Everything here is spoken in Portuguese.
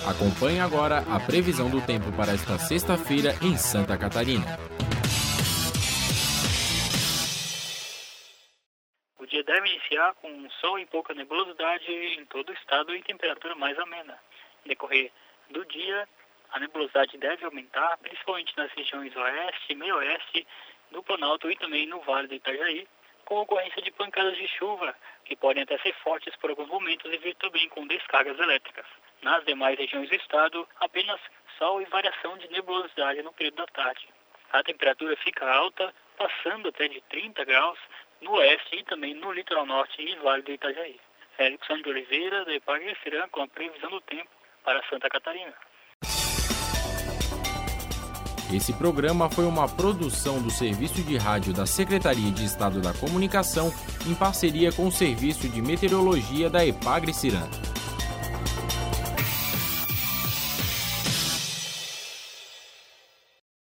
Acompanhe agora a previsão do tempo para esta sexta-feira em Santa Catarina. O dia deve iniciar com sol e pouca nebulosidade em todo o estado e temperatura mais amena. No decorrer do dia, a nebulosidade deve aumentar, principalmente nas regiões oeste e meio-oeste do Planalto e também no Vale do Itajaí, com ocorrência de pancadas de chuva, que podem até ser fortes por alguns momentos e vir também com descargas elétricas. Nas demais regiões do estado, apenas sol e variação de nebulosidade no período da tarde. A temperatura fica alta, passando até de 30 graus no oeste e também no litoral norte e Vale do Itajaí. Félix de Oliveira, da Epagre-Ciran, com a previsão do tempo para Santa Catarina. Esse programa foi uma produção do Serviço de Rádio da Secretaria de Estado da Comunicação em parceria com o Serviço de Meteorologia da Epagre-Ciran.